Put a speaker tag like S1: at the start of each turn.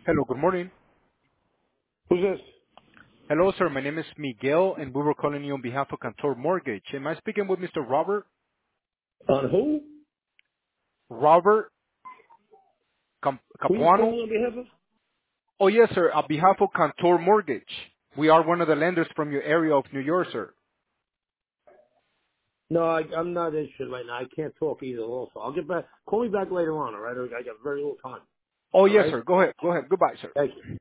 S1: Hello, good morning.
S2: Who's this?
S1: Hello, sir. My name is Miguel, and we were calling you on behalf of Cantor Mortgage. Am I speaking with Mr. Robert?
S2: On who?
S1: Robert
S2: Who are you
S1: Capuano?
S2: calling on behalf of?
S1: Oh, yes, sir. On behalf of Cantor Mortgage. We are one of the lenders from your area of New York, sir.
S2: No, I'm not interested right now. I can't talk either. Also, I'll get back. Call me back later on. All right? I got very little time.
S1: Oh,
S2: All
S1: yes,
S2: right.
S1: sir. Go ahead. Go ahead. Goodbye, sir.
S2: Thank you.